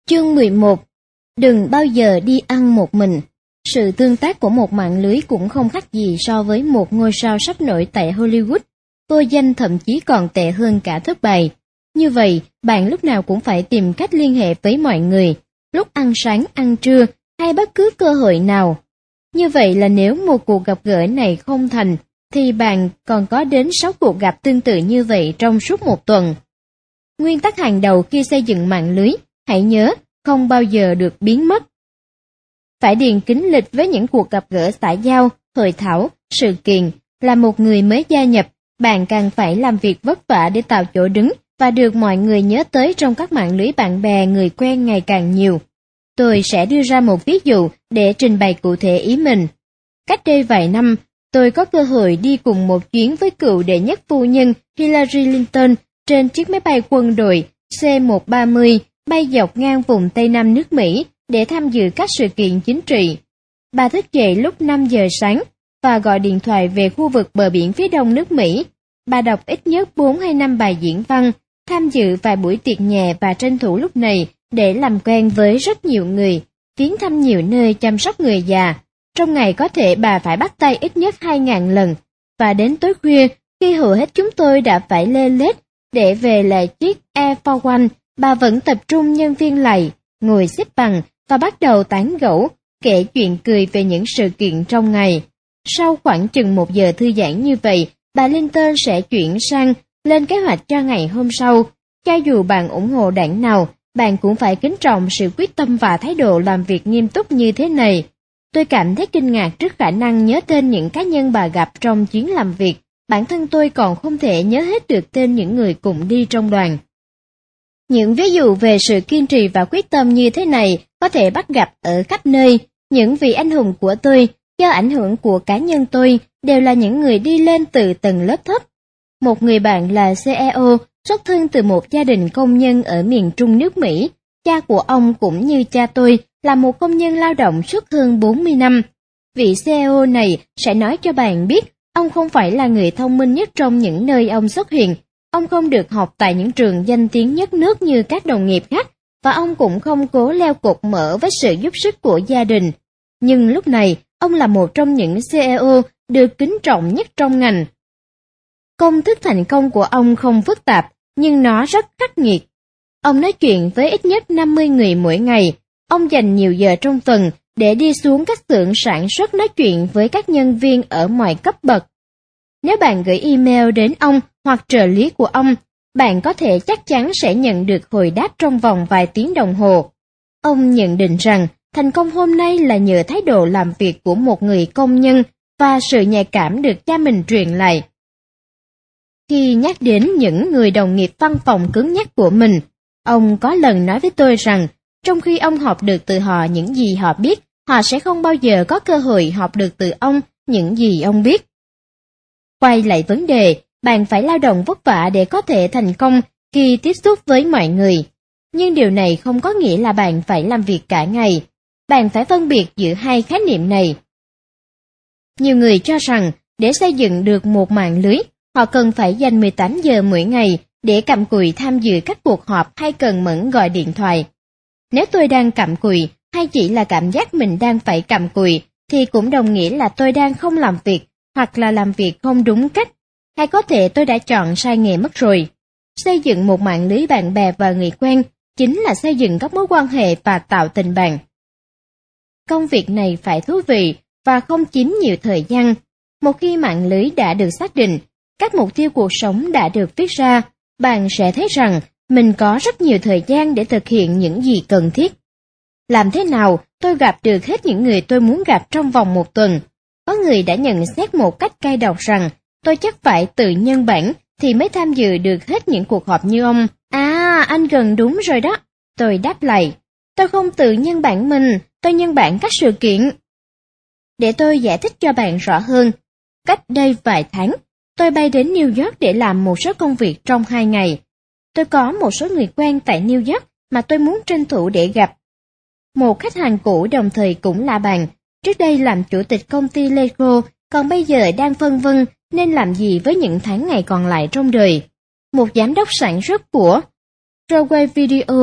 Chương 11. Đừng bao giờ đi ăn một mình. Sự tương tác của một mạng lưới cũng không khác gì so với một ngôi sao sắp nổi tại Hollywood. Vô danh thậm chí còn tệ hơn cả thất bại. Như vậy, bạn lúc nào cũng phải tìm cách liên hệ với mọi người, lúc ăn sáng, ăn trưa, hay bất cứ cơ hội nào. Như vậy là nếu một cuộc gặp gỡ này không thành, thì bạn còn có đến 6 cuộc gặp tương tự như vậy trong suốt một tuần. Nguyên tắc hàng đầu khi xây dựng mạng lưới, hãy nhớ, không bao giờ được biến mất. Phải điền kín lịch với những cuộc gặp gỡ xã giao, hội thảo, sự kiện. Là một người mới gia nhập, bạn càng phải làm việc vất vả để tạo chỗ đứng và được mọi người nhớ tới trong các mạng lưới bạn bè người quen ngày càng nhiều. Tôi sẽ đưa ra một ví dụ để trình bày cụ thể ý mình. Cách đây vài năm, tôi có cơ hội đi cùng một chuyến với cựu đệ nhất phu nhân Hillary Clinton trên chiếc máy bay quân đội C-130 bay dọc ngang vùng Tây Nam nước Mỹ để tham dự các sự kiện chính trị. Bà thức dậy lúc 5 giờ sáng và gọi điện thoại về khu vực bờ biển phía đông nước Mỹ. Bà đọc ít nhất 4 hay 5 bài diễn văn, tham dự vài buổi tiệc nhẹ và tranh thủ lúc này để làm quen với rất nhiều người, viếng thăm nhiều nơi chăm sóc người già. Trong ngày có thể bà phải bắt tay ít nhất 2.000 lần, và đến tối khuya, khi hầu hết chúng tôi đã phải lê lết để về lại chiếc Air Force One, bà vẫn tập trung nhân viên lầy, ngồi xếp bằng và bắt đầu tán gẫu, kể chuyện cười về những sự kiện trong ngày. Sau khoảng chừng 1 giờ thư giãn như vậy, bà Clinton sẽ chuyển sang lên kế hoạch cho ngày hôm sau. Cho dù bạn ủng hộ đảng nào, bạn cũng phải kính trọng sự quyết tâm và thái độ làm việc nghiêm túc như thế này. Tôi cảm thấy kinh ngạc trước khả năng nhớ tên những cá nhân bà gặp trong chuyến làm việc. Bản thân tôi còn không thể nhớ hết được tên những người cùng đi trong đoàn. Những ví dụ về sự kiên trì và quyết tâm như thế này có thể bắt gặp ở khắp nơi. Những vị anh hùng của tôi, do ảnh hưởng của cá nhân tôi, đều là những người đi lên từ tầng lớp thấp. Một người bạn là CEO, xuất thân từ một gia đình công nhân ở miền Trung nước Mỹ. Cha của ông cũng như cha tôi là một công nhân lao động suốt hơn 40 năm. Vị CEO này sẽ nói cho bạn biết, ông không phải là người thông minh nhất trong những nơi ông xuất hiện. Ông không được học tại những trường danh tiếng nhất nước như các đồng nghiệp khác, và ông cũng không cố leo cột mở với sự giúp sức của gia đình. Nhưng lúc này, ông là một trong những CEO được kính trọng nhất trong ngành. Công thức thành công của ông không phức tạp, nhưng nó rất khắc nghiệt. Ông nói chuyện với ít nhất 50 người mỗi ngày. Ông dành nhiều giờ trong tuần để đi xuống các xưởng sản xuất nói chuyện với các nhân viên ở mọi cấp bậc. Nếu bạn gửi email đến ông hoặc trợ lý của ông, bạn có thể chắc chắn sẽ nhận được hồi đáp trong vòng vài tiếng đồng hồ. Ông nhận định rằng thành công hôm nay là nhờ thái độ làm việc của một người công nhân và sự nhạy cảm được cha mình truyền lại. Khi nhắc đến những người đồng nghiệp văn phòng cứng nhắc của mình, ông có lần nói với tôi rằng trong khi ông học được từ họ những gì họ biết, họ sẽ không bao giờ có cơ hội học được từ ông những gì ông biết. Quay lại vấn đề, bạn phải lao động vất vả để có thể thành công khi tiếp xúc với mọi người. Nhưng điều này không có nghĩa là bạn phải làm việc cả ngày. Bạn phải phân biệt giữa hai khái niệm này. Nhiều người cho rằng để xây dựng được một mạng lưới, họ cần phải dành 18 giờ mỗi ngày để cặm cụi tham dự các cuộc họp hay cần mẫn gọi điện thoại. Nếu tôi đang cặm cụi hay chỉ là cảm giác mình đang phải cặm cụi, thì cũng đồng nghĩa là tôi đang không làm việc hoặc là làm việc không đúng cách, hay có thể tôi đã chọn sai nghề mất rồi. Xây dựng một mạng lưới bạn bè và người quen chính là xây dựng các mối quan hệ và tạo tình bạn. Công việc này phải thú vị và không chiếm nhiều thời gian. Một khi mạng lưới đã được xác định, các mục tiêu cuộc sống đã được viết ra, bạn sẽ thấy rằng mình có rất nhiều thời gian để thực hiện những gì cần thiết. Làm thế nào tôi gặp được hết những người tôi muốn gặp trong vòng một tuần? Có người đã nhận xét một cách cay độc rằng tôi chắc phải tự nhân bản thì mới tham dự được hết những cuộc họp như ông. À, anh gần đúng rồi đó. Tôi đáp lại, tôi không tự nhân bản mình, tôi nhân bản các sự kiện. Để tôi giải thích cho bạn rõ hơn, cách đây vài tháng, tôi bay đến New York để làm một số công việc trong 2 ngày. Tôi có một số người quen tại New York mà tôi muốn tranh thủ để gặp. Một khách hàng cũ đồng thời cũng là bạn, trước đây làm chủ tịch công ty Lego, còn bây giờ đang phân vân nên làm gì với những tháng ngày còn lại trong đời. Một giám đốc sản xuất của Broadway Video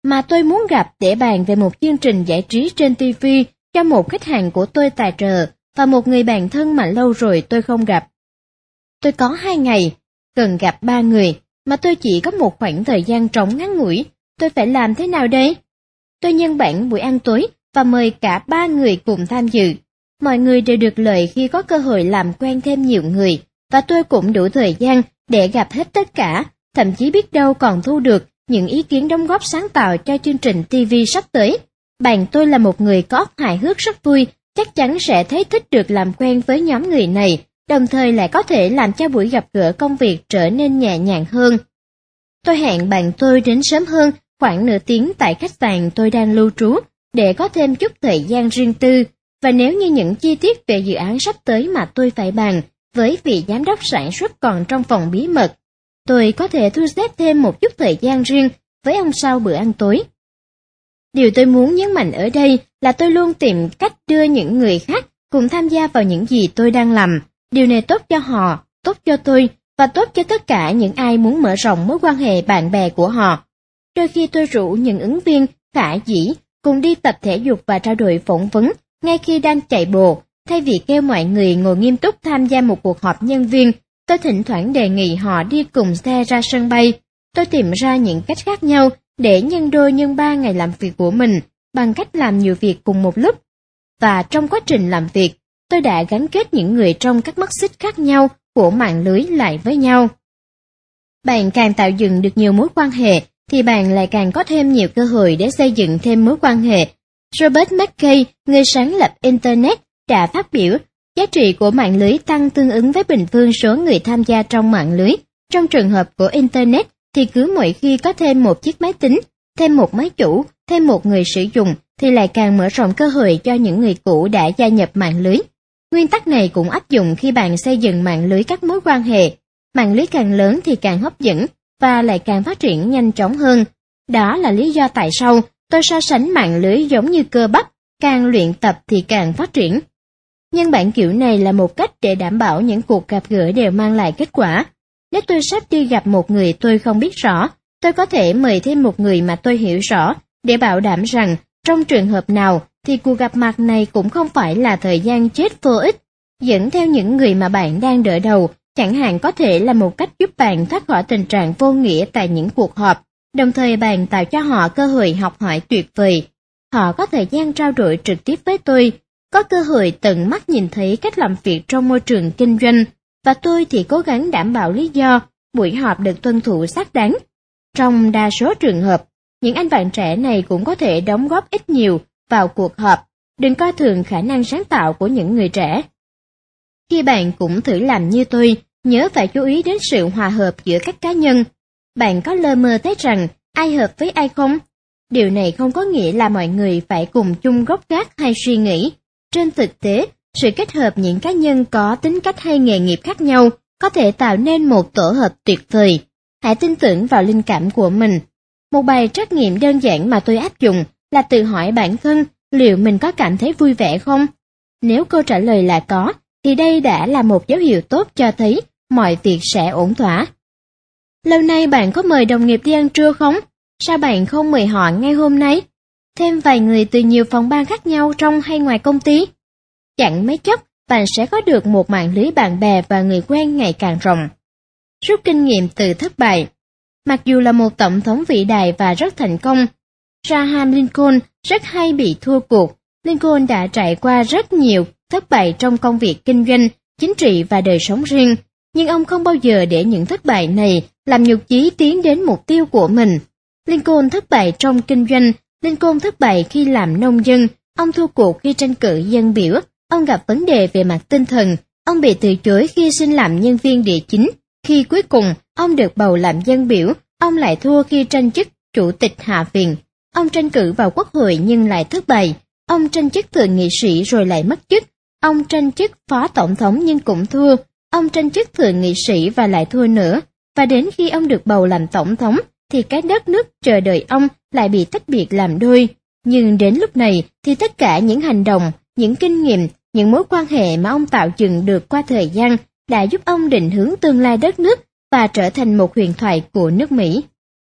mà tôi muốn gặp để bàn về một chương trình giải trí trên TV cho một khách hàng của tôi tài trợ và một người bạn thân mà lâu rồi tôi không gặp. Tôi có 2 ngày, cần gặp 3 người, mà tôi chỉ có một khoảng thời gian trống ngắn ngủi. Tôi phải làm thế nào đây? Tôi nhân bản buổi ăn tối và mời cả 3 người cùng tham dự. Mọi người đều được lợi khi có cơ hội làm quen thêm nhiều người, và tôi cũng đủ thời gian để gặp hết tất cả, thậm chí biết đâu còn thu được những ý kiến đóng góp sáng tạo cho chương trình TV sắp tới. Bạn tôi là một người có óc hài hước rất vui, chắc chắn sẽ thấy thích được làm quen với nhóm người này, đồng thời lại có thể làm cho buổi gặp gỡ công việc trở nên nhẹ nhàng hơn. Tôi hẹn bạn tôi đến sớm hơn, khoảng nửa tiếng tại khách sạn tôi đang lưu trú, để có thêm chút thời gian riêng tư, và nếu như những chi tiết về dự án sắp tới mà tôi phải bàn với vị giám đốc sản xuất còn trong phòng bí mật, tôi có thể thu xếp thêm một chút thời gian riêng với ông sau bữa ăn tối. Điều tôi muốn nhấn mạnh ở đây là tôi luôn tìm cách đưa những người khác cùng tham gia vào những gì tôi đang làm. Điều này tốt cho họ, tốt cho tôi, và tốt cho tất cả những ai muốn mở rộng mối quan hệ bạn bè của họ. Đôi khi tôi rủ những ứng viên khả dĩ cùng đi tập thể dục và trao đổi phỏng vấn ngay khi đang chạy bộ, thay vì kêu mọi người ngồi nghiêm túc tham gia một cuộc họp nhân viên. Tôi thỉnh thoảng đề nghị họ đi cùng xe ra sân bay. Tôi tìm ra những cách khác nhau để nhân đôi nhân 3 ngày làm việc của mình bằng cách làm nhiều việc cùng một lúc. Và trong quá trình làm việc, tôi đã gắn kết những người trong các mắt xích khác nhau của mạng lưới lại với nhau. Bạn càng tạo dựng được nhiều mối quan hệ, thì bạn lại càng có thêm nhiều cơ hội để xây dựng thêm mối quan hệ. Robert McKay, người sáng lập Internet, đã phát biểu, giá trị của mạng lưới tăng tương ứng với bình phương số người tham gia trong mạng lưới. Trong trường hợp của Internet, thì cứ mỗi khi có thêm một chiếc máy tính, thêm một máy chủ, thêm một người sử dụng, thì lại càng mở rộng cơ hội cho những người cũ đã gia nhập mạng lưới. Nguyên tắc này cũng áp dụng khi bạn xây dựng mạng lưới các mối quan hệ. Mạng lưới càng lớn thì càng hấp dẫn, và lại càng phát triển nhanh chóng hơn. Đó là lý do tại sao tôi so sánh mạng lưới giống như cơ bắp, càng luyện tập thì càng phát triển. Nhân bản kiểu này là một cách để đảm bảo những cuộc gặp gỡ đều mang lại kết quả. Nếu tôi sắp đi gặp một người tôi không biết rõ, tôi có thể mời thêm một người mà tôi hiểu rõ, để bảo đảm rằng trong trường hợp nào thì cuộc gặp mặt này cũng không phải là thời gian chết vô ích. Dẫn theo những người mà bạn đang đỡ đầu, chẳng hạn, có thể là một cách giúp bạn thoát khỏi tình trạng vô nghĩa tại những cuộc họp, đồng thời bạn tạo cho họ cơ hội học hỏi tuyệt vời. Họ có thời gian trao đổi trực tiếp với tôi, có cơ hội tận mắt nhìn thấy cách làm việc trong môi trường kinh doanh, và tôi thì cố gắng đảm bảo lý do buổi họp được tuân thủ xác đáng. Trong đa số trường hợp, những anh bạn trẻ này cũng có thể đóng góp ít nhiều vào cuộc họp. Đừng coi thường khả năng sáng tạo của những người trẻ. Khi bạn cũng thử làm như tôi, nhớ phải chú ý đến sự hòa hợp giữa các cá nhân. Bạn có lơ mơ thấy rằng ai hợp với ai không? Điều này không có nghĩa là mọi người phải cùng chung gốc gác hay suy nghĩ. Trên thực tế, sự kết hợp những cá nhân có tính cách hay nghề nghiệp khác nhau có thể tạo nên một tổ hợp tuyệt vời. Hãy tin tưởng vào linh cảm của mình. Một bài trắc nghiệm đơn giản mà tôi áp dụng là tự hỏi bản thân liệu mình có cảm thấy vui vẻ không? Nếu câu trả lời là có, thì đây đã là một dấu hiệu tốt cho thấy mọi việc sẽ ổn thỏa. Lâu nay bạn có mời đồng nghiệp đi ăn trưa không? Sao bạn không mời họ ngay hôm nay? Thêm vài người từ nhiều phòng ban khác nhau trong hay ngoài công ty? Chẳng mấy chốc, bạn sẽ có được một mạng lưới bạn bè và người quen ngày càng rộng. Rút kinh nghiệm từ thất bại. Mặc dù là một tổng thống vĩ đại và rất thành công, Abraham Lincoln rất hay bị thua cuộc. Lincoln đã trải qua rất nhiều thất bại trong công việc kinh doanh, chính trị và đời sống riêng, nhưng ông không bao giờ để những thất bại này làm nhụt chí tiến đến mục tiêu của mình. Lincoln thất bại trong kinh doanh, Lincoln thất bại khi làm nông dân, ông thua cuộc khi tranh cử dân biểu, ông gặp vấn đề về mặt tinh thần, ông bị từ chối khi xin làm nhân viên địa chính. Khi cuối cùng ông được bầu làm dân biểu, ông lại thua khi tranh chức chủ tịch Hạ viện. Ông tranh cử vào quốc hội nhưng lại thất bại. Ông tranh chức thượng nghị sĩ rồi lại mất chức. Ông tranh chức phó tổng thống nhưng cũng thua. Ông tranh chức thượng nghị sĩ và lại thua nữa. Và đến khi ông được bầu làm tổng thống, thì cái đất nước chờ đợi ông lại bị tách biệt làm đôi. Nhưng đến lúc này thì tất cả những hành động, những kinh nghiệm, những mối quan hệ mà ông tạo dựng được qua thời gian đã giúp ông định hướng tương lai đất nước và trở thành một huyền thoại của nước Mỹ.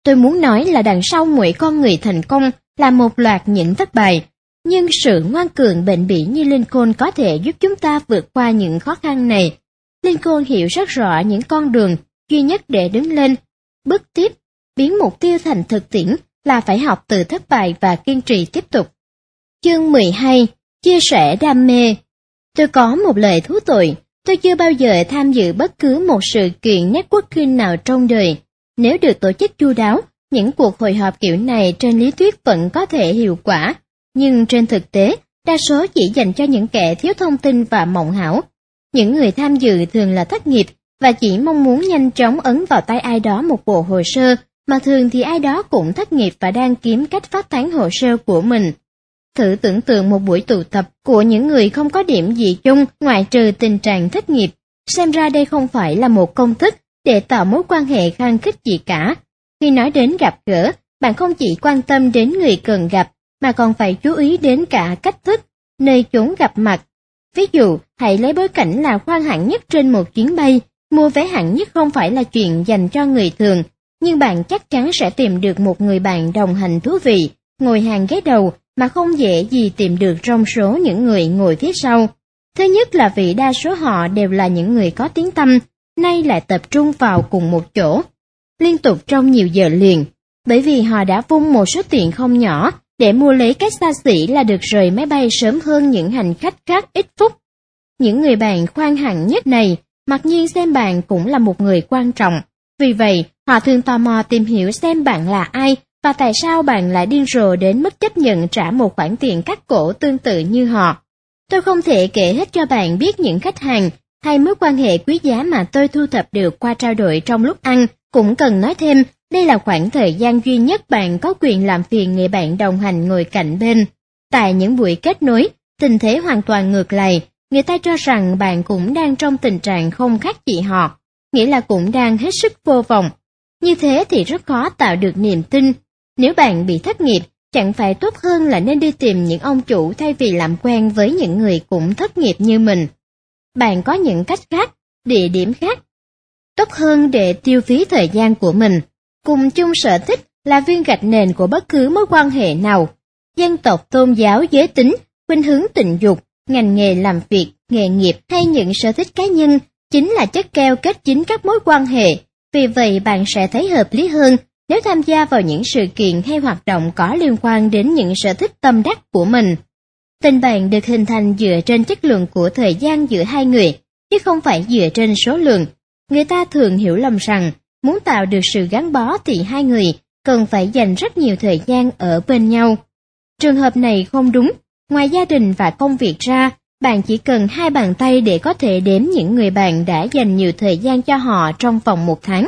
Tôi muốn nói là đằng sau mỗi con người thành công là một loạt những thất bại, nhưng sự ngoan cường bền bỉ như Lincoln có thể giúp chúng ta vượt qua những khó khăn này. Lincoln hiểu rất rõ những con đường duy nhất để đứng lên. Bước tiếp, biến mục tiêu thành thực tiễn là phải học từ thất bại và kiên trì tiếp tục. Chương 12. Chia sẻ đam mê. Tôi có một lời thú tội, tôi chưa bao giờ tham dự bất cứ một sự kiện networking nào trong đời. Nếu được tổ chức chu đáo, những cuộc hội họp kiểu này trên lý thuyết vẫn có thể hiệu quả, nhưng trên thực tế, đa số chỉ dành cho những kẻ thiếu thông tin và mộng hão. Những người tham dự thường là thất nghiệp và chỉ mong muốn nhanh chóng ấn vào tay ai đó một bộ hồ sơ, mà thường thì ai đó cũng thất nghiệp và đang kiếm cách phát tán hồ sơ của mình. Thử tưởng tượng một buổi tụ tập của những người không có điểm gì chung ngoại trừ tình trạng thất nghiệp. Xem ra đây không phải là một công thức để tạo mối quan hệ khăng khít gì cả. Khi nói đến gặp gỡ, bạn không chỉ quan tâm đến người cần gặp, mà còn phải chú ý đến cả cách thức, nơi chốn gặp mặt. Ví dụ, hãy lấy bối cảnh là khoang hạng nhất trên một chuyến bay, mua vé hạng nhất không phải là chuyện dành cho người thường, nhưng bạn chắc chắn sẽ tìm được một người bạn đồng hành thú vị, ngồi hàng ghế đầu mà không dễ gì tìm được trong số những người ngồi phía sau. Thứ nhất là vì đa số họ đều là những người có tiếng tăm, nay lại tập trung vào cùng một chỗ, liên tục trong nhiều giờ liền, bởi vì họ đã vung một số tiền không nhỏ để mua lấy cái xa xỉ là được rời máy bay sớm hơn những hành khách khác ít phút. Những người bạn khoang hạng nhất này, mặc nhiên xem bạn cũng là một người quan trọng, vì vậy họ thường tò mò tìm hiểu xem bạn là ai và tại sao bạn lại điên rồ đến mức chấp nhận trả một khoản tiền cắt cổ tương tự như họ. Tôi không thể kể hết cho bạn biết những khách hàng hay mối quan hệ quý giá mà tôi thu thập được qua trao đổi trong lúc ăn, cũng cần nói thêm, đây là khoảng thời gian duy nhất bạn có quyền làm phiền người bạn đồng hành ngồi cạnh bên. Tại những buổi kết nối, tình thế hoàn toàn ngược lại, người ta cho rằng bạn cũng đang trong tình trạng không khác gì họ, nghĩa là cũng đang hết sức vô vọng. Như thế thì rất khó tạo được niềm tin. Nếu bạn bị thất nghiệp, chẳng phải tốt hơn là nên đi tìm những ông chủ thay vì làm quen với những người cũng thất nghiệp như mình. Bạn có những cách khác, địa điểm khác, tốt hơn để tiêu phí thời gian của mình. Cùng chung sở thích là viên gạch nền của bất cứ mối quan hệ nào. Dân tộc, tôn giáo, giới tính, khuynh hướng tình dục, ngành nghề làm việc, nghề nghiệp hay những sở thích cá nhân chính là chất keo kết dính các mối quan hệ. Vì vậy bạn sẽ thấy hợp lý hơn nếu tham gia vào những sự kiện hay hoạt động có liên quan đến những sở thích tâm đắc của mình. Tình bạn được hình thành dựa trên chất lượng của thời gian giữa hai người, chứ không phải dựa trên số lượng. Người ta thường hiểu lầm rằng, muốn tạo được sự gắn bó thì hai người cần phải dành rất nhiều thời gian ở bên nhau. Trường hợp này không đúng, ngoài gia đình và công việc ra, bạn chỉ cần 2 bàn tay để có thể đếm những người bạn đã dành nhiều thời gian cho họ trong vòng 1 tháng.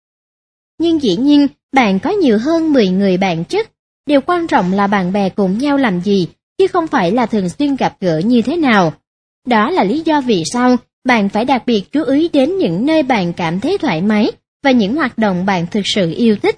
Nhưng dĩ nhiên, bạn có nhiều hơn 10 người bạn chứ. Điều quan trọng là bạn bè cùng nhau làm gì, chứ không phải là thường xuyên gặp gỡ như thế nào. Đó là lý do vì sao bạn phải đặc biệt chú ý đến những nơi bạn cảm thấy thoải mái và những hoạt động bạn thực sự yêu thích.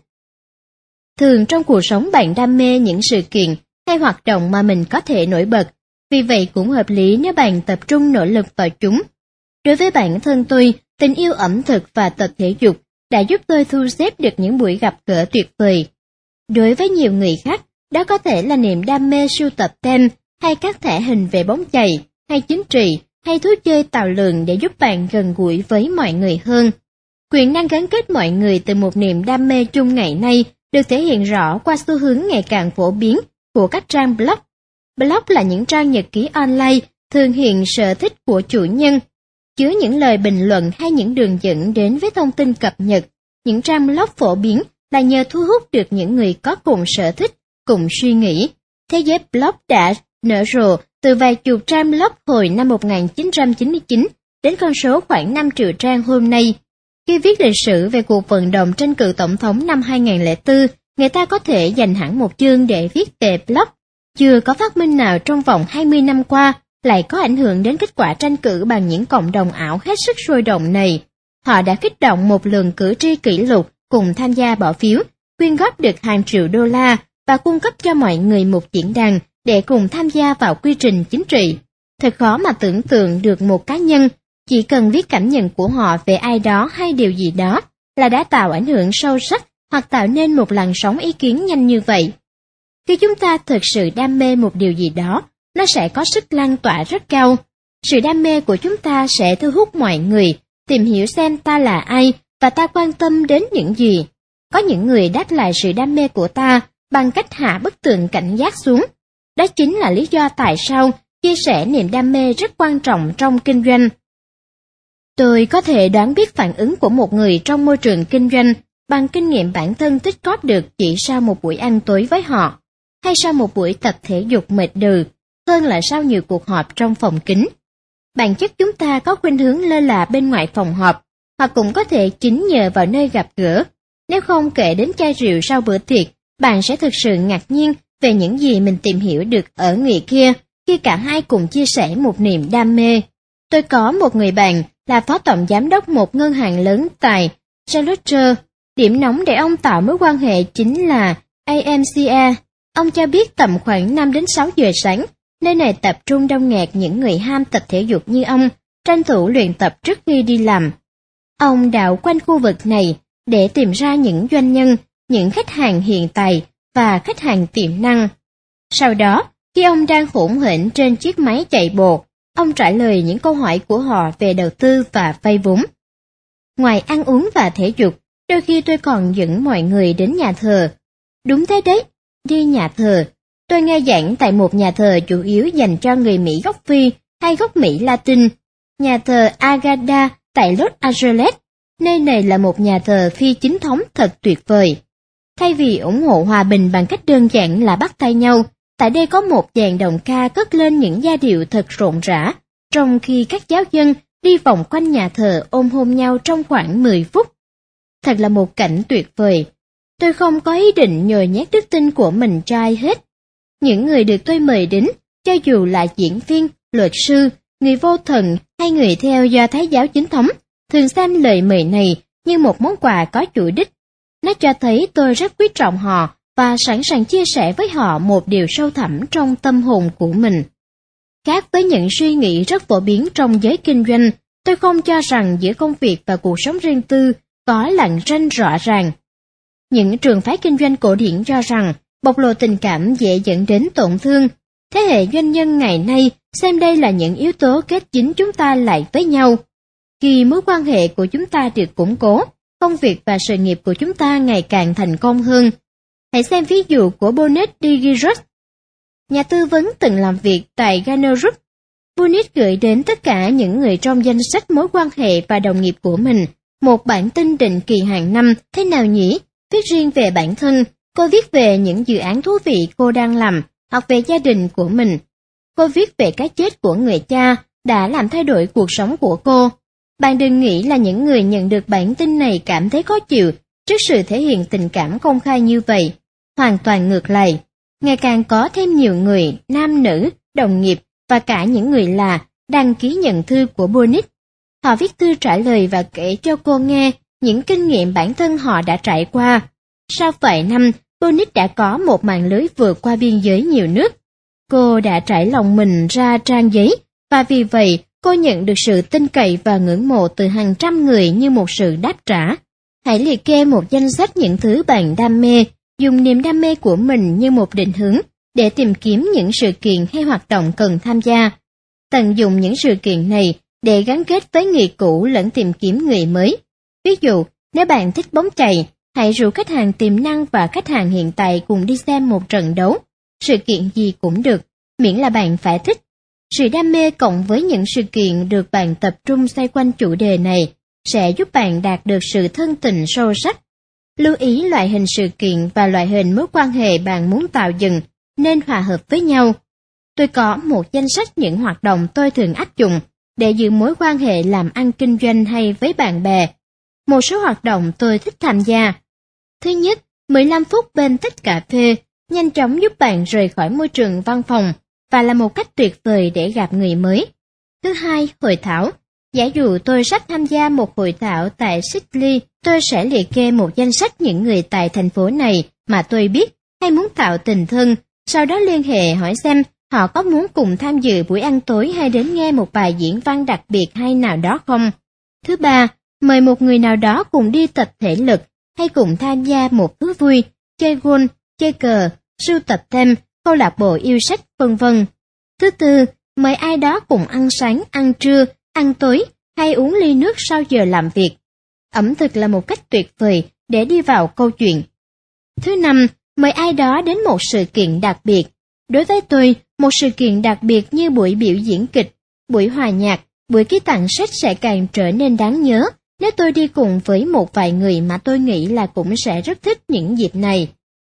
Thường trong cuộc sống bạn đam mê những sự kiện hay hoạt động mà mình có thể nổi bật, vì vậy cũng hợp lý nếu bạn tập trung nỗ lực vào chúng. Đối với bản thân tôi, tình yêu ẩm thực và tập thể dục đã giúp tôi thu xếp được những buổi gặp gỡ tuyệt vời. Đối với nhiều người khác, đó có thể là niềm đam mê sưu tập tem hay các thẻ hình về bóng chày, hay chính trị, hay thú chơi tàu lượn để giúp bạn gần gũi với mọi người hơn. Quyền năng gắn kết mọi người từ một niềm đam mê chung ngày nay được thể hiện rõ qua xu hướng ngày càng phổ biến của các trang blog. Blog là những trang nhật ký online thường hiện sở thích của chủ nhân, chứa những lời bình luận hay những đường dẫn đến với thông tin cập nhật. Những trang blog phổ biến là nhờ thu hút được những người có cùng sở thích, cùng suy nghĩ. Thế giới blog đã nở rộ từ vài chục trang blog hồi năm 1999 đến con số khoảng 5 triệu trang hôm nay. Khi viết lịch sử về cuộc vận động tranh cử tổng thống năm 2004, người ta có thể dành hẳn một chương để viết về blog. Chưa có phát minh nào trong vòng 20 năm qua lại có ảnh hưởng đến kết quả tranh cử bằng những cộng đồng ảo hết sức sôi động này. Họ đã kích động một lượng cử tri kỷ lục cùng tham gia bỏ phiếu, quyên góp được hàng triệu đô la và cung cấp cho mọi người một diễn đàn để cùng tham gia vào quy trình chính trị. Thật khó mà tưởng tượng được một cá nhân chỉ cần viết cảm nhận của họ về ai đó hay điều gì đó là đã tạo ảnh hưởng sâu sắc hoặc tạo nên một làn sóng ý kiến nhanh như vậy. Khi chúng ta thực sự đam mê một điều gì đó, nó sẽ có sức lan tỏa rất cao. Sự đam mê của chúng ta sẽ thu hút mọi người, tìm hiểu xem ta là ai và ta quan tâm đến những gì. Có những người đáp lại sự đam mê của ta bằng cách hạ bức tường cảnh giác xuống. Đó chính là lý do tại sao chia sẻ niềm đam mê rất quan trọng trong kinh doanh. Tôi có thể đoán biết phản ứng của một người trong môi trường kinh doanh bằng kinh nghiệm bản thân tích góp được chỉ sau một buổi ăn tối với họ, hay sau một buổi tập thể dục mệt đừ, hơn là sau nhiều cuộc họp trong phòng kín. Bản chất chúng ta có khuynh hướng lơ là bên ngoài phòng họp, hoặc cũng có thể chính nhờ vào nơi gặp gỡ. Nếu không kể đến chai rượu sau bữa tiệc, bạn sẽ thực sự ngạc nhiên về những gì mình tìm hiểu được ở người kia khi cả hai cùng chia sẻ một niềm đam mê. Tôi có một người bạn là phó tổng giám đốc một ngân hàng lớn tại Charlotte. Điểm nóng để ông tạo mối quan hệ chính là AMCA. Ông cho biết tầm khoảng 5 đến 6 giờ sáng, nơi này tập trung đông nghẹt những người ham tập thể dục như ông, tranh thủ luyện tập trước khi đi làm. Ông đảo quanh khu vực này để tìm ra những doanh nhân, những khách hàng hiện tại và khách hàng tiềm năng. Sau đó, khi ông đang hỗn hển trên chiếc máy chạy bộ, ông trả lời những câu hỏi của họ về đầu tư và vay vốn. Ngoài ăn uống và thể dục, đôi khi tôi còn dẫn mọi người đến nhà thờ. Đúng thế đấy, đi nhà thờ. Tôi nghe giảng tại một nhà thờ chủ yếu dành cho người Mỹ gốc Phi hay gốc Mỹ Latin, nhà thờ Agada tại Los Angeles. Nơi này là một nhà thờ phi chính thống thật tuyệt vời. Thay vì ủng hộ hòa bình bằng cách đơn giản là bắt tay nhau, tại đây có một dàn đồng ca cất lên những giai điệu thật rộn rã, trong khi các giáo dân đi vòng quanh nhà thờ ôm hôn nhau trong khoảng 10 phút. Thật là một cảnh tuyệt vời. Tôi không có ý định nhồi nhét đức tin của mình cho ai hết. Những người được tôi mời đến, cho dù là diễn viên, luật sư, người vô thần hay người theo Do Thái giáo chính thống, thường xem lời mời này như một món quà có chủ đích. Nó cho thấy tôi rất quý trọng họ và sẵn sàng chia sẻ với họ một điều sâu thẳm trong tâm hồn của mình. Khác với những suy nghĩ rất phổ biến trong giới kinh doanh, tôi không cho rằng giữa công việc và cuộc sống riêng tư có lằn ranh rõ ràng. Những trường phái kinh doanh cổ điển cho rằng bộc lộ tình cảm dễ dẫn đến tổn thương. Thế hệ doanh nhân ngày nay xem đây là những yếu tố kết dính chúng ta lại với nhau. Khi mối quan hệ của chúng ta được củng cố, công việc và sự nghiệp của chúng ta ngày càng thành công hơn. Hãy xem ví dụ của Bonnet Digirus, nhà tư vấn từng làm việc tại Gartner Group. Bonnet gửi đến tất cả những người trong danh sách mối quan hệ và đồng nghiệp của mình một bản tin định kỳ hàng năm. Thế nào nhỉ? Viết riêng về bản thân, cô viết về những dự án thú vị cô đang làm, hoặc về gia đình của mình. Cô viết về cái chết của người cha đã làm thay đổi cuộc sống của cô. Bạn đừng nghĩ là những người nhận được bản tin này cảm thấy khó chịu trước sự thể hiện tình cảm công khai như vậy. Hoàn toàn ngược lại, ngày càng có thêm nhiều người, nam nữ, đồng nghiệp và cả những người lạ đăng ký nhận thư của Bonnet. Họ viết thư trả lời và kể cho cô nghe những kinh nghiệm bản thân họ đã trải qua. Sau vài năm, Bonnet đã có một mạng lưới vượt qua biên giới nhiều nước. Cô đã trải lòng mình ra trang giấy, và vì vậy cô nhận được sự tin cậy và ngưỡng mộ từ hàng trăm người như một sự đáp trả. Hãy liệt kê một danh sách những thứ bạn đam mê, dùng niềm đam mê của mình như một định hướng để tìm kiếm những sự kiện hay hoạt động cần tham gia. Tận dụng những sự kiện này để gắn kết với người cũ lẫn tìm kiếm người mới. Ví dụ, nếu bạn thích bóng chày, hãy rủ khách hàng tiềm năng và khách hàng hiện tại cùng đi xem một trận đấu. Sự kiện gì cũng được, miễn là bạn phải thích. Sự đam mê cộng với những sự kiện được bạn tập trung xoay quanh chủ đề này sẽ giúp bạn đạt được sự thân tình sâu sắc. Lưu ý loại hình sự kiện và loại hình mối quan hệ bạn muốn tạo dựng nên hòa hợp với nhau. Tôi có một danh sách những hoạt động tôi thường áp dụng để giữ mối quan hệ làm ăn kinh doanh hay với bạn bè. Một số hoạt động tôi thích tham gia. Thứ nhất, 15 phút bên tách cà phê, nhanh chóng giúp bạn rời khỏi môi trường văn phòng và là một cách tuyệt vời để gặp người mới. Thứ hai, hội thảo. Giả dụ tôi sắp tham gia một hội thảo tại Sydney, tôi sẽ liệt kê một danh sách những người tại thành phố này mà tôi biết hay muốn tạo tình thân, sau đó liên hệ hỏi xem họ có muốn cùng tham dự buổi ăn tối hay đến nghe một bài diễn văn đặc biệt hay nào đó không. Thứ ba, mời một người nào đó cùng đi tập thể lực hay cùng tham gia một thú vui, chơi golf, chơi cờ, sưu tập tem, câu lạc bộ yêu sách, vân vân. Thứ tư, mời ai đó cùng ăn sáng, ăn trưa, ăn tối hay uống ly nước sau giờ làm việc. Ẩm thực là một cách tuyệt vời để đi vào câu chuyện. Thứ năm, mời ai đó đến một sự kiện đặc biệt. Đối với tôi, một sự kiện đặc biệt như buổi biểu diễn kịch, buổi hòa nhạc, buổi ký tặng sách sẽ càng trở nên đáng nhớ nếu tôi đi cùng với một vài người mà tôi nghĩ là cũng sẽ rất thích những dịp này.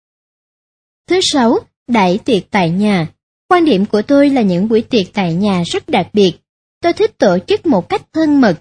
Thứ sáu, đãi tiệc tại nhà. Quan điểm của tôi là những buổi tiệc tại nhà rất đặc biệt. Tôi thích tổ chức một cách thân mật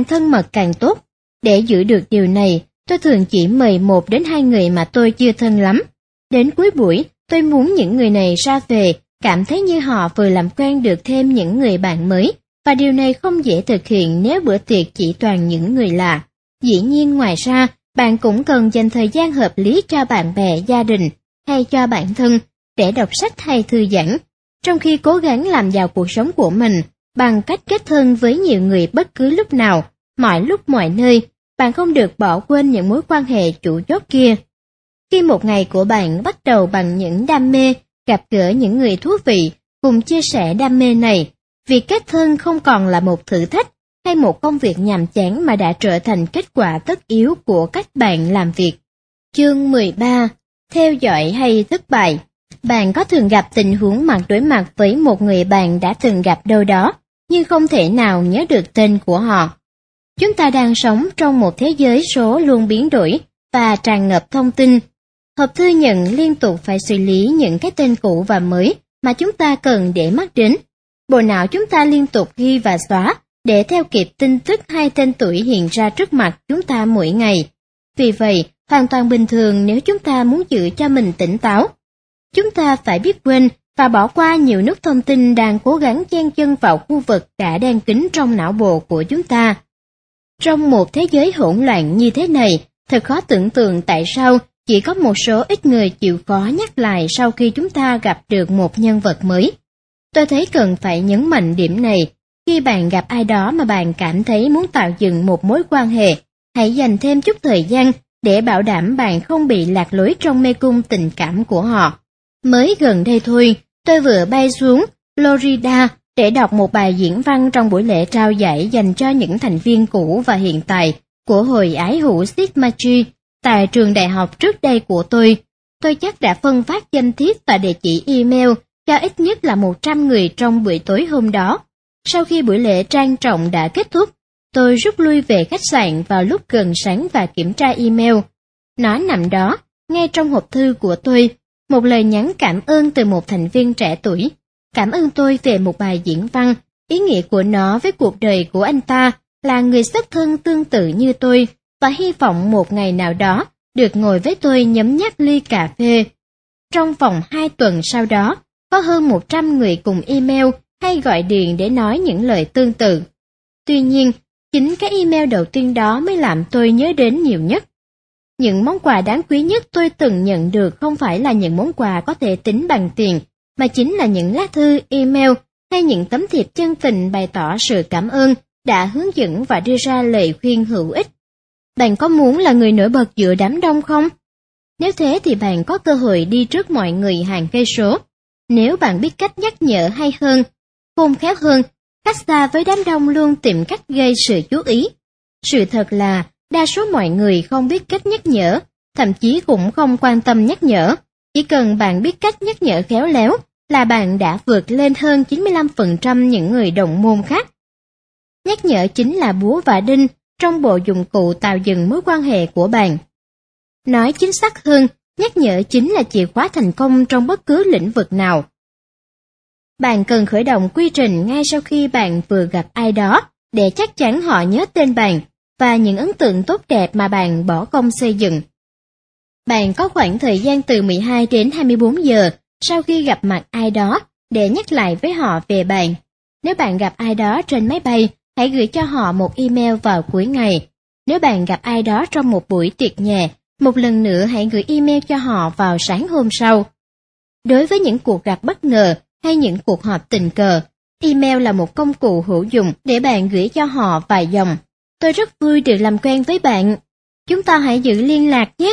càng tốt. Để giữ được điều này, tôi thường chỉ mời 1 đến 2 người mà tôi chưa thân lắm. Đến cuối buổi, tôi muốn những người này ra về, cảm thấy như họ vừa làm quen được thêm những người bạn mới, và điều này không dễ thực hiện nếu bữa tiệc chỉ toàn những người lạ. Dĩ nhiên ngoài ra, bạn cũng cần dành thời gian hợp lý cho bạn bè, gia đình, hay cho bản thân, để đọc sách hay thư giãn, trong khi cố gắng làm giàu cuộc sống của mình bằng cách kết thân với nhiều người bất cứ lúc nào, mọi lúc mọi nơi. Bạn không được bỏ quên những mối quan hệ chủ chốt kia. Khi một ngày của bạn bắt đầu bằng những đam mê, gặp gỡ những người thú vị, cùng chia sẻ đam mê này, việc kết thân không còn là một thử thách hay một công việc nhàm chán mà đã trở thành kết quả tất yếu của cách bạn làm việc. Chương 13. Theo dõi hay thất bại. Bạn có thường gặp tình huống mặt đối mặt với một người bạn đã từng gặp đâu đó, nhưng không thể nào nhớ được tên của họ. Chúng ta đang sống trong một thế giới số luôn biến đổi và tràn ngập thông tin. Hộp thư nhận liên tục phải xử lý những cái tên cũ và mới mà chúng ta cần để mắt đến. Bộ não chúng ta liên tục ghi và xóa để theo kịp tin tức hay tên tuổi hiện ra trước mặt chúng ta mỗi ngày. Vì vậy, hoàn toàn bình thường nếu chúng ta muốn giữ cho mình tỉnh táo. Chúng ta phải biết quên và bỏ qua nhiều nút thông tin đang cố gắng chen chân vào khu vực đã đen kín trong não bộ của chúng ta. Trong một thế giới hỗn loạn như thế này, thật khó tưởng tượng tại sao chỉ có một số ít người chịu khó nhắc lại sau khi chúng ta gặp được một nhân vật mới. Tôi thấy cần phải nhấn mạnh điểm này. Khi bạn gặp ai đó mà bạn cảm thấy muốn tạo dựng một mối quan hệ, hãy dành thêm chút thời gian để bảo đảm bạn không bị lạc lối trong mê cung tình cảm của họ. Mới gần đây thôi, tôi vừa bay xuống Florida để đọc một bài diễn văn trong buổi lễ trao giải dành cho những thành viên cũ và hiện tại của Hội Ái hữu Sigma Chi tại trường đại học trước đây của tôi. Tôi chắc đã phân phát danh thiếp và địa chỉ email cho ít nhất là 100 người trong buổi tối hôm đó. Sau khi buổi lễ trang trọng đã kết thúc, tôi rút lui về khách sạn vào lúc gần sáng và kiểm tra email. Nó nằm đó, ngay trong hộp thư của tôi, một lời nhắn cảm ơn từ một thành viên trẻ tuổi. Cảm ơn tôi về một bài diễn văn, ý nghĩa của nó với cuộc đời của anh ta là người xuất thân tương tự như tôi, và hy vọng một ngày nào đó được ngồi với tôi nhấm nháp ly cà phê. Trong vòng 2 tuần sau đó, có hơn 100 người cùng email hay gọi điện để nói những lời tương tự. Tuy nhiên, chính cái email đầu tiên đó mới làm tôi nhớ đến nhiều nhất. Những món quà đáng quý nhất tôi từng nhận được không phải là những món quà có thể tính bằng tiền, mà chính là những lá thư, email hay những tấm thiệp chân tình bày tỏ sự cảm ơn, đã hướng dẫn và đưa ra lời khuyên hữu ích. Bạn có muốn là người nổi bật giữa đám đông không? Nếu thế thì bạn có cơ hội đi trước mọi người hàng cây số. Nếu bạn biết cách nhắc nhở hay hơn, khôn khéo hơn, cách xa với đám đông luôn tìm cách gây sự chú ý. Sự thật là, đa số mọi người không biết cách nhắc nhở, thậm chí cũng không quan tâm nhắc nhở. Chỉ cần bạn biết cách nhắc nhở khéo léo là bạn đã vượt lên hơn 95% những người đồng môn khác. Nhắc nhở chính là búa và đinh trong bộ dụng cụ tạo dựng mối quan hệ của bạn. Nói chính xác hơn, nhắc nhở chính là chìa khóa thành công trong bất cứ lĩnh vực nào. Bạn cần khởi động quy trình ngay sau khi bạn vừa gặp ai đó để chắc chắn họ nhớ tên bạn và những ấn tượng tốt đẹp mà bạn bỏ công xây dựng. Bạn có khoảng thời gian từ 12 đến 24 giờ sau khi gặp mặt ai đó để nhắc lại với họ về bạn. Nếu bạn gặp ai đó trên máy bay, hãy gửi cho họ một email vào cuối ngày. Nếu bạn gặp ai đó trong một buổi tiệc nhà, một lần nữa hãy gửi email cho họ vào sáng hôm sau. Đối với những cuộc gặp bất ngờ hay những cuộc họp tình cờ, email là một công cụ hữu dụng để bạn gửi cho họ vài dòng. Tôi rất vui được làm quen với bạn. Chúng ta hãy giữ liên lạc nhé.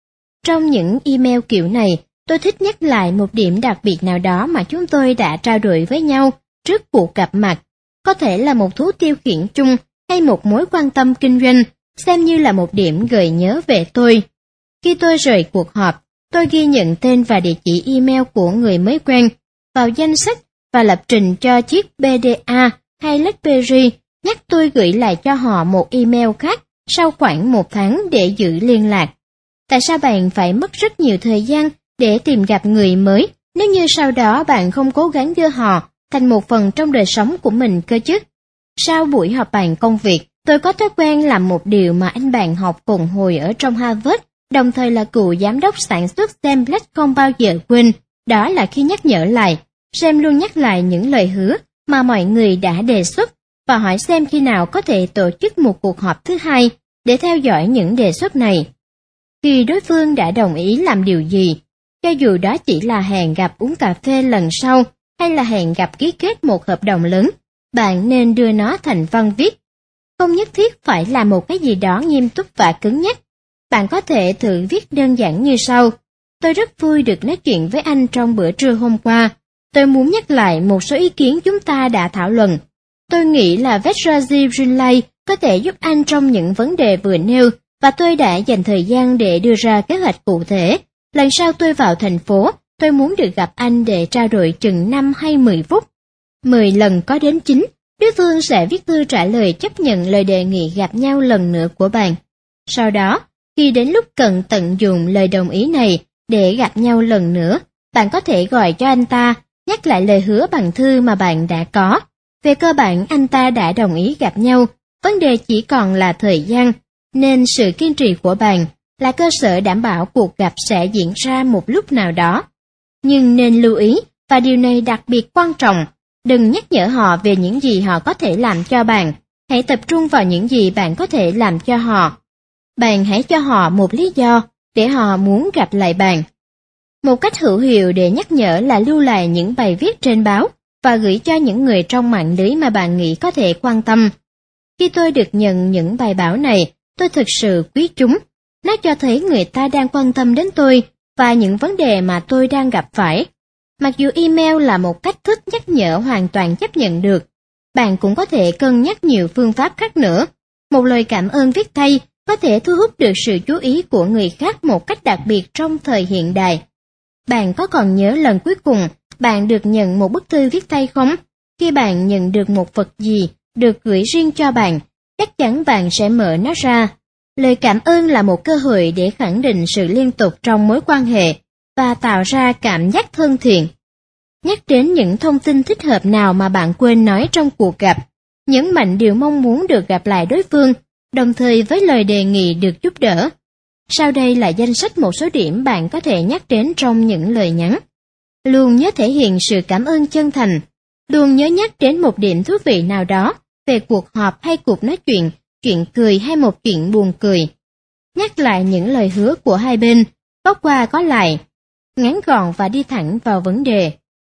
Trong những email kiểu này, tôi thích nhắc lại một điểm đặc biệt nào đó mà chúng tôi đã trao đổi với nhau trước cuộc gặp mặt. Có thể là một thú tiêu khiển chung hay một mối quan tâm kinh doanh, xem như là một điểm gợi nhớ về tôi. Khi tôi rời cuộc họp, tôi ghi nhận tên và địa chỉ email của người mới quen vào danh sách và lập trình cho chiếc PDA hay BlackBerry, nhắc tôi gửi lại cho họ một email khác sau khoảng 1 tháng để giữ liên lạc. Tại sao bạn phải mất rất nhiều thời gian để tìm gặp người mới nếu như sau đó bạn không cố gắng đưa họ thành một phần trong đời sống của mình cơ chứ? Sau buổi họp bàn công việc, tôi có thói quen làm một điều mà anh bạn học cùng hồi ở trong Harvard, đồng thời là cựu giám đốc sản xuất Sam Black không bao giờ quên, đó là khi nhắc nhở lại, Sam luôn nhắc lại những lời hứa mà mọi người đã đề xuất và hỏi xem khi nào có thể tổ chức một cuộc họp thứ hai để theo dõi những đề xuất này. Khi đối phương đã đồng ý làm điều gì, cho dù đó chỉ là hẹn gặp uống cà phê lần sau hay là hẹn gặp ký kết một hợp đồng lớn, bạn nên đưa nó thành văn viết. Không nhất thiết phải là một cái gì đó nghiêm túc và cứng nhắc. Bạn có thể thử viết đơn giản như sau. Tôi rất vui được nói chuyện với anh trong bữa trưa hôm qua. Tôi muốn nhắc lại một số ý kiến chúng ta đã thảo luận. Tôi nghĩ là Vejraji Rinlay có thể giúp anh trong những vấn đề vừa nêu, và tôi đã dành thời gian để đưa ra kế hoạch cụ thể. Lần sau tôi vào thành phố, tôi muốn được gặp anh để trao đổi chừng 5 hay 10 phút. 10 lần có đến 9, đối phương sẽ viết thư trả lời chấp nhận lời đề nghị gặp nhau lần nữa của bạn. Sau đó, khi đến lúc cần tận dụng lời đồng ý này để gặp nhau lần nữa, bạn có thể gọi cho anh ta, nhắc lại lời hứa bằng thư mà bạn đã có. Về cơ bản anh ta đã đồng ý gặp nhau, vấn đề chỉ còn là thời gian, nên sự kiên trì của bạn là cơ sở đảm bảo cuộc gặp sẽ diễn ra một lúc nào đó. Nhưng nên lưu ý, và điều này đặc biệt quan trọng, đừng nhắc nhở họ về những gì họ có thể làm cho bạn, hãy tập trung vào những gì bạn có thể làm cho họ. Bạn hãy cho họ một lý do để họ muốn gặp lại bạn. Một cách hữu hiệu để nhắc nhở là lưu lại những bài viết trên báo và gửi cho những người trong mạng lưới mà bạn nghĩ có thể quan tâm. Khi tôi được nhận những bài báo này, tôi thực sự quý chúng. Nó cho thấy người ta đang quan tâm đến tôi và những vấn đề mà tôi đang gặp phải. Mặc dù email là một cách thức nhắc nhở hoàn toàn chấp nhận được, bạn cũng có thể cân nhắc nhiều phương pháp khác nữa. Một lời cảm ơn viết tay có thể thu hút được sự chú ý của người khác một cách đặc biệt trong thời hiện đại. Bạn có còn nhớ lần cuối cùng bạn được nhận một bức thư viết tay không? Khi bạn nhận được một vật gì được gửi riêng cho bạn, chắc chắn bạn sẽ mở nó ra. Lời cảm ơn là một cơ hội để khẳng định sự liên tục trong mối quan hệ và tạo ra cảm giác thân thiện. Nhắc đến những thông tin thích hợp nào mà bạn quên nói trong cuộc gặp, nhấn mạnh điều mong muốn được gặp lại đối phương, đồng thời với lời đề nghị được giúp đỡ. Sau đây là danh sách một số điểm bạn có thể nhắc đến trong những lời nhắn. Luôn nhớ thể hiện sự cảm ơn chân thành. Luôn nhớ nhắc đến một điểm thú vị nào đó về cuộc họp hay cuộc nói chuyện, chuyện cười hay một chuyện buồn cười. Nhắc lại những lời hứa của hai bên, có qua có lại, ngắn gọn và đi thẳng vào vấn đề.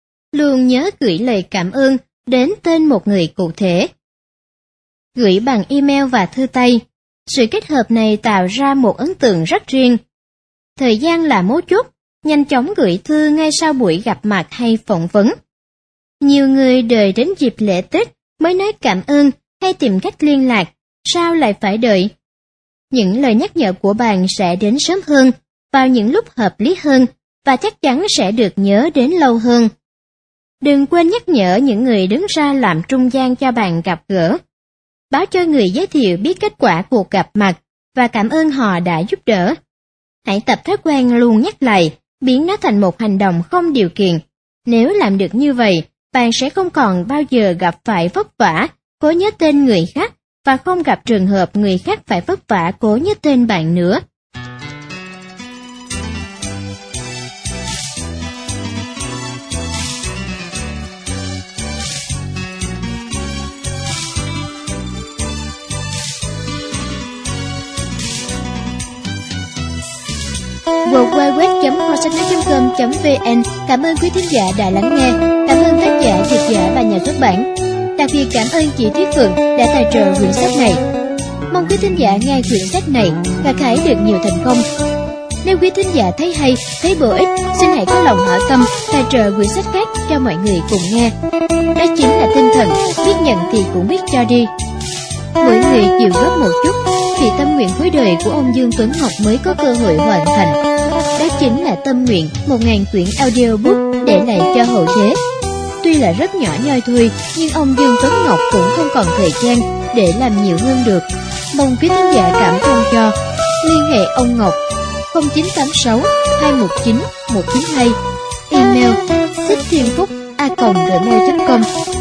Luôn nhớ gửi lời cảm ơn đến tên một người cụ thể. Gửi bằng email và thư tay. Sự kết hợp này tạo ra một ấn tượng rất riêng. Thời gian là mấu chốt, nhanh chóng gửi thư ngay sau buổi gặp mặt hay phỏng vấn. Nhiều người đợi đến dịp lễ Tết mới nói cảm ơn hay tìm cách liên lạc, sao lại phải đợi? Những lời nhắc nhở của bạn sẽ đến sớm hơn, vào những lúc hợp lý hơn, và chắc chắn sẽ được nhớ đến lâu hơn. Đừng quên nhắc nhở những người đứng ra làm trung gian cho bạn gặp gỡ. Báo cho người giới thiệu biết kết quả cuộc gặp mặt và cảm ơn họ đã giúp đỡ. Hãy tập thói quen luôn nhắc lại, biến nó thành một hành động không điều kiện. Nếu làm được như vậy, bạn sẽ không còn bao giờ gặp phải vất vả cố nhớ tên người khác và không gặp trường hợp người khác phải vất vả cố nhớ tên bạn nữa. www.kho-sách-nói.com.vn. Cảm ơn quý thính giả đã lắng nghe. Cảm ơn tác giả, dịch giả và nhà xuất bản. Đặc biệt cảm ơn chị Thúy Phượng đã tài trợ quyển sách này. Mong quý thính giả nghe quyển sách này và hãy được nhiều thành công. Nếu quý thính giả thấy hay, thấy bổ ích, xin hãy có lòng hảo tâm tài trợ quyển sách khác cho mọi người cùng nghe. Đó chính là tinh thần biết nhận thì cũng biết cho đi. Mỗi người chịu góp một chút thì tâm nguyện cuối đời của ông Dương Tuấn Ngọc mới có cơ hội hoàn thành. Đó chính là tâm nguyện 1000 quyển audiobook để lại cho hậu thế. Tuy là rất nhỏ nhoi thôi, nhưng ông Dương Tuấn Ngọc cũng không còn thời gian để làm nhiều hơn được. Mong quý thính giả cảm thông cho. Liên hệ ông Ngọc 0986 219 192, email xíchthuyênphúc@gmail.com.